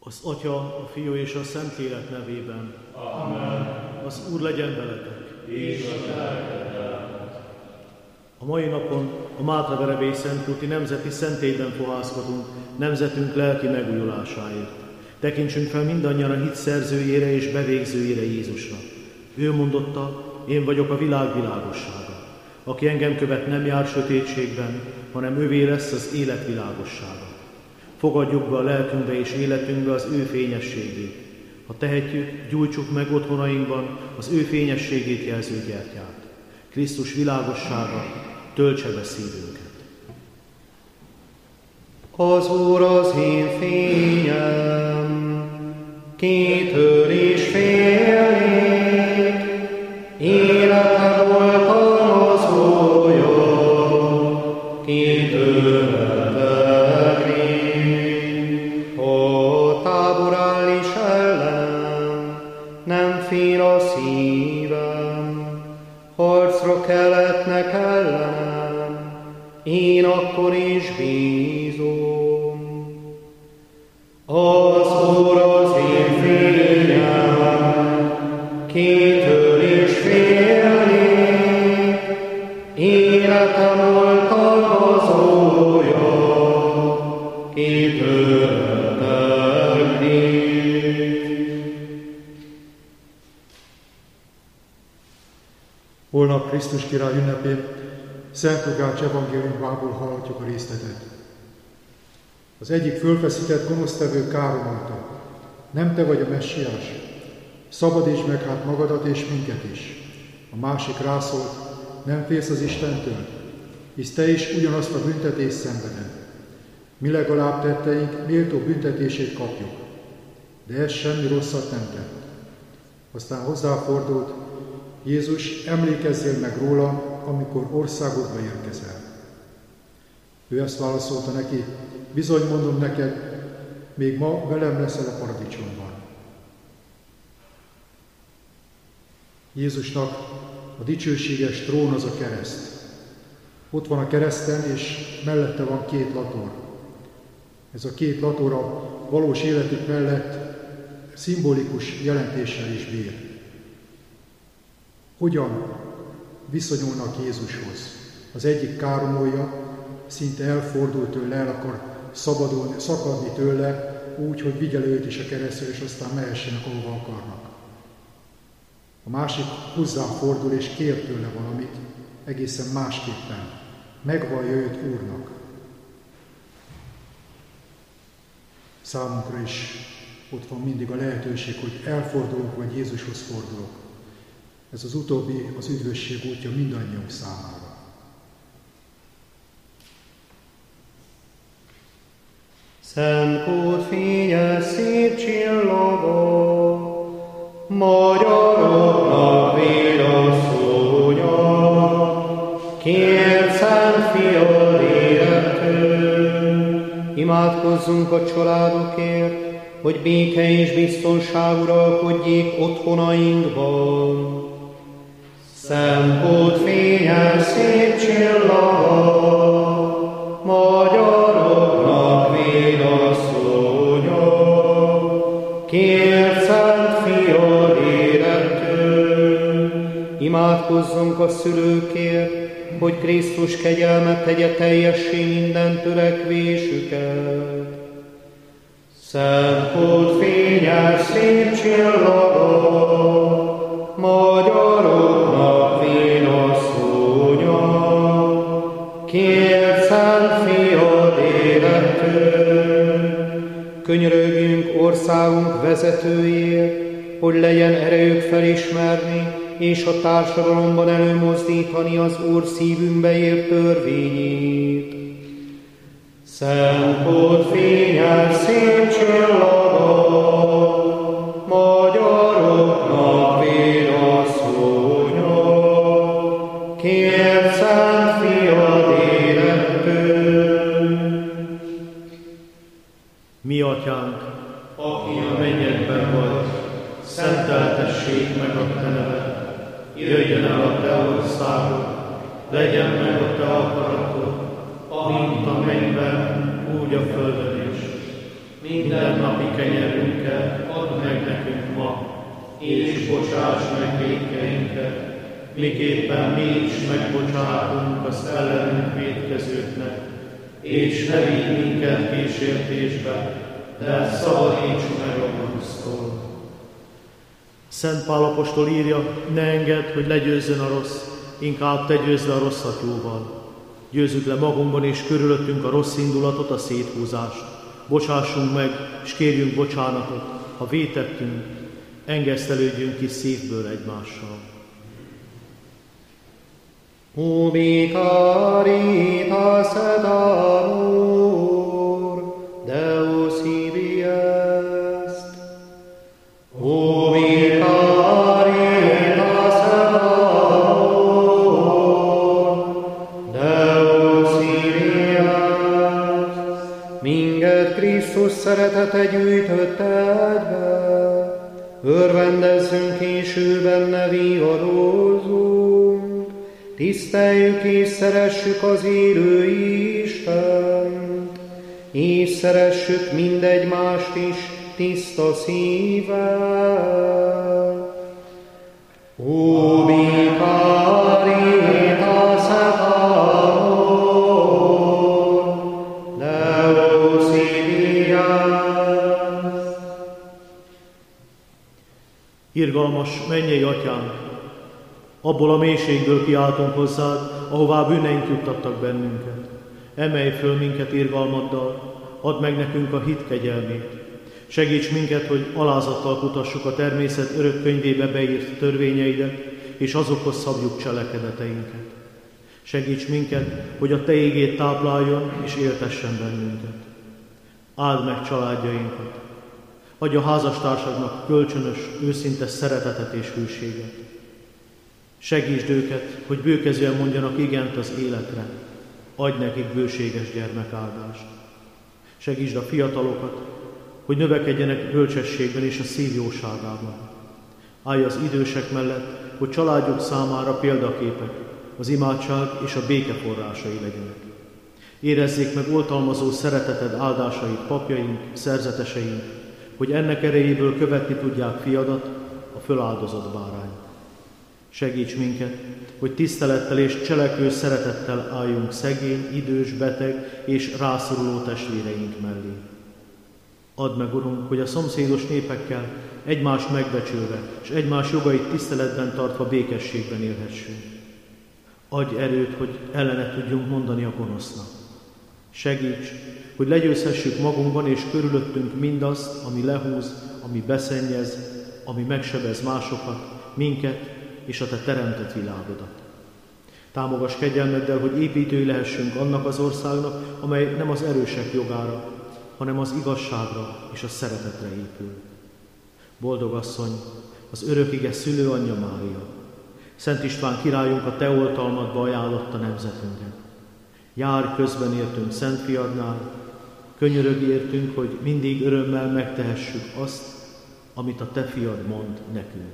Az Atya, a Fiú és a Szentlélek nevében. Amen. Az Úr legyen veletek. És a te lelkeddel. A mai napon a Mátraverebély Szentkulti Nemzeti Szentélyben fohászkodunk nemzetünk lelki megújulásáért. Tekintsünk fel mindannyian a hit szerzőjére és bevégzőjére, Jézusra. Ő mondotta, én vagyok a világ világossága. Aki engem követ, nem jár sötétségben, hanem ővé lesz az élet világossága. Fogadjuk be a lelkünkbe és életünkbe az ő fényességét. Ha tehetjük, gyújtsuk meg otthonainkban az ő fényességét jelző gyertyát. Krisztus világossága töltse be szívünket. Az Úr az én fényem, 2 és fél ég, életem oltalmazója, 2 pelgrim. Ha tábor áll is ellenem, nem fél a szívem, harcra keletnek ellenem, én akkor is bízom. Az Úr az én fényem, 2 és fél ég, életem oltalmazója, 2 pelgrim. Holnap Krisztus király ünnepén Szent Lukács evangéliumából hallhatjuk a részletet. Az egyik fölfeszített gonosztevő Káron mondta, nem te vagy a messiás, szabadítsd meg hát magadat és minket is. A másik rászólt, nem félsz az Istentől, hisz te is ugyanazt a büntetést szenveded. Mi legalább tetteink méltó büntetését kapjuk, de ez semmi rosszat nem tett. Aztán hozzáfordult, Jézus, emlékezzél meg róla, amikor országodba érkezel. Ő ezt válaszolta neki, bizony mondom neked, még ma velem leszel a paradicsomban. Jézusnak a dicsőséges trón az a kereszt. Ott van a kereszten, és mellette van 2 lator. Ez a 2 lator a valós életük mellett szimbolikus jelentéssel is bír. Hogyan viszonyulnak Jézushoz? Az egyik káromolja, szinte elfordul tőle, el akar szakadni tőle, úgy, hogy vigye őt is a keresztre, és aztán mehessenek, ahova akarnak. A másik hozzáfordul és kér tőle valamit, egészen másképpen. Megvallja őt Úrnak. Számunkra is ott van mindig a lehetőség, hogy elfordulunk, vagy Jézushoz fordulok. Ez az utóbbi az üdvösség útja mindannyiunk számára. Szent Kút fénye szép csillaga, magyaroknak vérasszonya, kért Szent Fiad élettől. Imádkozzunk a családokért, hogy béke és biztonság uralkodjék otthonainkban. Szent Kút fénye szép csillaga, magyaroknak vérasszonya, kért Szent Fiad élettől. Imádkozzunk a szülőkért, hogy Krisztus kegyelme tegye teljessé minden törekvésüket. Szent Kút fénye szép csillaga, magyaroknak vérasszonya, kért Szent Fiad élettől. Könyörögjünk országunk vezetőjéért, hogy legyen erejük felismerni, és a társadalomban előmozdítani az Úr szívünkbe ért törvényét. Szent Kút fénye szép csillaga, magyaroknak vérasszonya, kért Szent Fiad élettől. Mi atyánk, aki a mennyekben vagy, szenteltessék meg a te neved, jöjjön el a te országod, legyen meg a te akaratod, amint a mennyben, úgy a földön is. Mindennapi kenyerünket add meg nekünk ma, és bocsáss meg vétkeinket, miképpen mi is megbocsátunk az ellenünk vétkezőknek, és ne vigy minket kísértésbe, de szabadíts meg a gonosztól. Szent Pál apostol írja, ne engedd, hogy legyőzzön a rossz, inkább te győzd le a rosszat jóval. Győzzük le magunkban és körülöttünk a rossz indulatot, a széthúzást. Bocsássunk meg, és kérjünk bocsánatot, ha vétettünk, engesztelődjünk ki szívből egymással. Ubi caritas et amor, Deus ibi est. Ubi caritas et amor, Deus ibi est. Minket Krisztus szeretete gyűjtött egybe, örvendezzünk és ő benne vigadózzunk, tiszteljük és szeressük az élő Istent, és szeressük mindegymást is tiszta szívvel. Ubi caritas et amor, Deus ibi est. Irgalmas mennyei Atyánk, abból a mélységből kiáltunk hozzád, ahová bűneink juttattak bennünket. Emelj föl minket irgalmaddal, add meg nekünk a hit kegyelmét. Segíts minket, hogy alázattal kutassuk a természet örök könyvébe beírt törvényeidet, és azokhoz szabjuk cselekedeteinket. Segíts minket, hogy a te igéd tápláljon és éltessen bennünket. Áld meg családjainkat. Adj a házastársaknak kölcsönös, őszinte szeretetet és hűséget. Segítsd őket, hogy bőkezően mondjanak igent az életre. Adj nekik bőséges gyermekáldást. Segítsd a fiatalokat, hogy növekedjenek bölcsességben és a szív jóságában. Állj az idősek mellett, hogy családjuk számára példaképek, az imádság és a béke forrásai legyenek. Érezzék meg oltalmazó szereteted áldásait papjaink, szerzeteseink, hogy ennek erejéből követni tudják fiadat, a föláldozott bárány. Segíts minket, hogy tisztelettel és cselekvő szeretettel álljunk szegény, idős, beteg és rászoruló testvéreink mellé. Add meg, Urunk, hogy a szomszédos népekkel egymást megbecsülve és egymás jogait tiszteletben tartva békességben élhessünk. Adj erőt, hogy ellene tudjunk mondani a gonosznak. Segíts, hogy legyőzhessük magunkban és körülöttünk mindazt, ami lehúz, ami beszennyez, ami megsebez másokat, minket és a te teremtett világodat. Támogass kegyelmeddel, hogy építői lehessünk annak az országnak, amely nem az erősek jogára, hanem az igazságra és a szeretetre épül. Boldog asszony, az örökige szülőanyja Mária, Szent István királyunk a te oltalmadba ajánlotta nemzetünket. Járj közben értünk Szent Fiadnál, könyörögj értünk, hogy mindig örömmel megtehessük azt, amit a te fiad mond nekünk.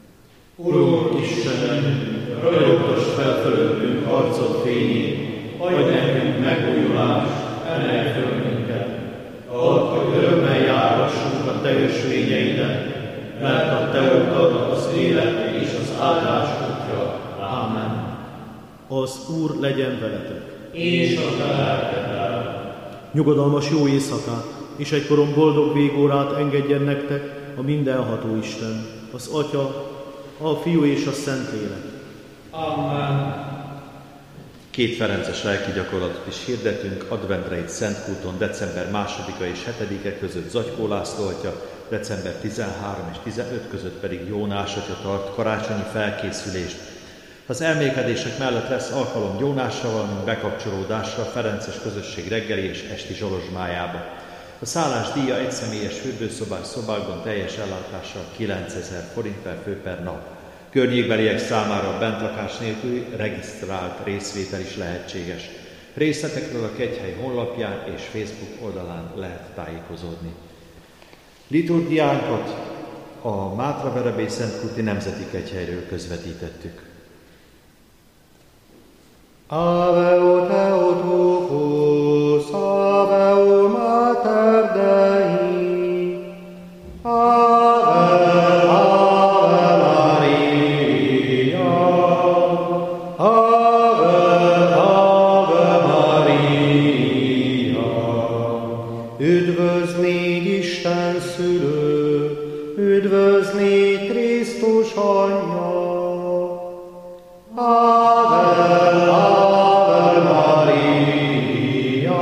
Urunk Istenem, ragyogtass fel fölöttünk arcod fényét, adj nekünk megújulást, emelj föl minket. Add, hogy örömmel járhassunk a te ösvényeidet, mert a te utad az élet és az áldás útja. Ámen. Az Úr legyen veletek. És a te lelkeddel. Nyugodalmas jó éjszakát, és egykoron boldog végórát engedjen nektek a mindenható Isten, az Atya, a Fiú és a Szentlélek. Amen. Két ferences lelki gyakorlatot is hirdetünk, adventreit Szentkúton december 2-a és 7-e között Zagykó László atya, december 13 és 15 között pedig Jónás atya tart karácsonyi felkészülést. Az elmékedések mellett lesz alkalom gyónásra, valamint bekapcsolódásra a ferences közösség reggeli és esti zsolozsmájába. A szállás díja egyszemélyes fürdőszobás szobákban teljes ellátással 9000 forint per fő per nap. Környékbeliek számára a bentlakás nélküli regisztrált részvétel is lehetséges. Részletekről a Kegyhely honlapján és Facebook oldalán lehet tájékozódni. Liturgiánkat a Mátraverebély Szentkúti Nemzeti Kegyhelyről közvetítettük. Ave o Theotokos, Ave o Mater Dei, Üdvözlégy Isten szülő, üdvözlégy Krisztus anyja. Ave, Ave Maria,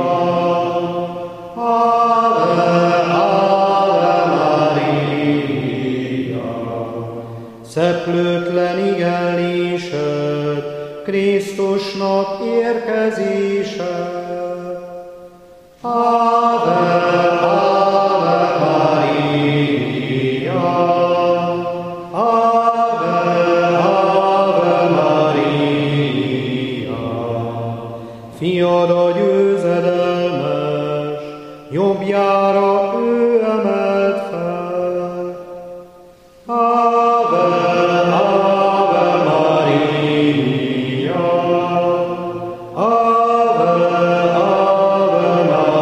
Ave, Ave Maria. Szeplőtlen igenlésed, Krisztusnak érkezése. Ave, Ave Maria, Ave, Ave Maria. Fiad a győzedelmes, jobbjára ő emelt fel. Ave, Ave Maria, Ave, Ave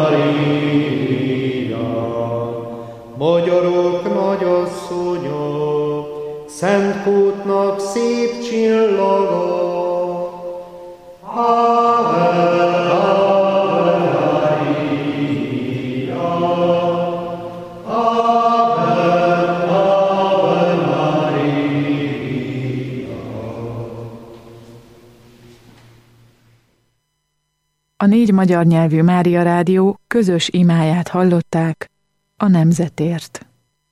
Maria. Magyarok nagyasszonya, Szentkútnak szép csillaga. Ave, Ave Maria, Ave, Ave Maria. A 4 magyar nyelvű Mária Rádió közös imáját hallották a nemzetért.